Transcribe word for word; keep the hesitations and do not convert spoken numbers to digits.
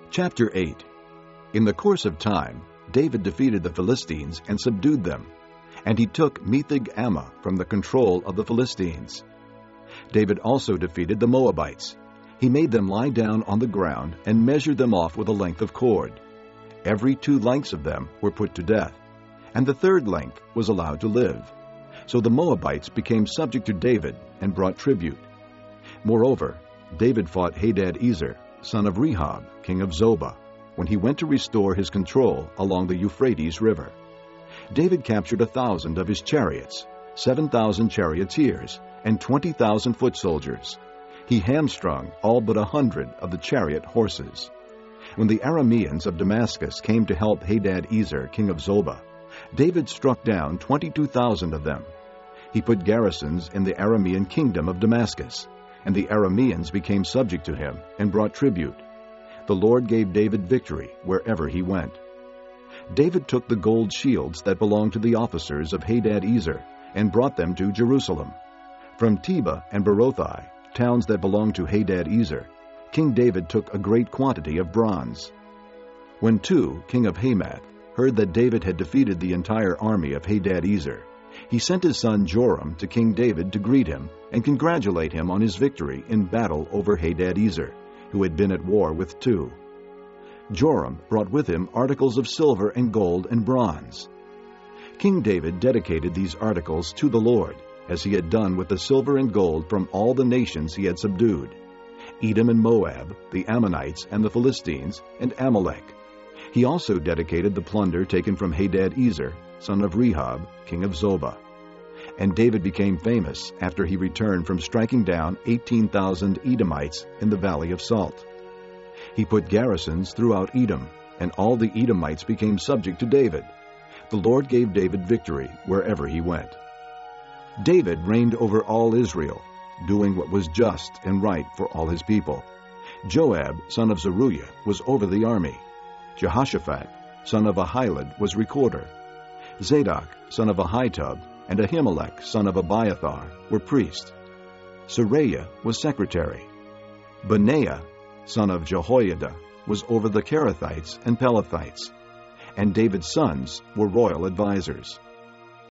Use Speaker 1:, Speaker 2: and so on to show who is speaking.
Speaker 1: Chapter eight. In the course of time, David defeated the Philistines and subdued them, and he took Metheg-Ammah from the control of the Philistines. David also defeated the Moabites. He made them lie down on the ground and measured them off with a length of cord. Every two lengths of them were put to death, and the third length was allowed to live. So the Moabites became subject to David and brought tribute. Moreover, David fought Hadad-ezer, son of Rehob, king of Zobah, when he went to restore his control along the Euphrates River. David captured a thousand of his chariots, seven thousand charioteers, and twenty thousand foot soldiers. He hamstrung all but a hundred of the chariot horses. When the Arameans of Damascus came to help Hadad-ezer, king of Zobah, David struck down twenty-two thousand of them. He put garrisons in the Aramean kingdom of Damascus, and the Arameans became subject to him and brought tribute. The Lord gave David victory wherever he went. David took the gold shields that belonged to the officers of Hadad-ezer and brought them to Jerusalem. From Tebah and Berothai, towns that belonged to Hadad-ezer, King David took a great quantity of bronze. When Tu, king of Hamath, heard that David had defeated the entire army of Hadad-ezer, he sent his son Joram to King David to greet him and congratulate him on his victory in battle over Hadad-ezer, who had been at war with Tu. Joram brought with him articles of silver and gold and bronze. King David dedicated these articles to the Lord, as he had done with the silver and gold from all the nations he had subdued: Edom and Moab, the Ammonites and the Philistines, and Amalek. He also dedicated the plunder taken from Hadad-ezer, son of Rehob, king of Zobah. And David became famous after he returned from striking down eighteen thousand Edomites in the Valley of Salt. He put garrisons throughout Edom, and all the Edomites became subject to David. The Lord gave David victory wherever he went. David reigned over all Israel, doing what was just and right for all his people. Joab, son of Zeruiah, was over the army. Jehoshaphat, son of Ahilud, was recorder. Zadok, son of Ahitub, and Ahimelech, son of Abiathar, were priests. Seraiah was secretary. Benaiah, son of Jehoiada, was over the Kerethites and Pelethites. And David's sons were royal advisers.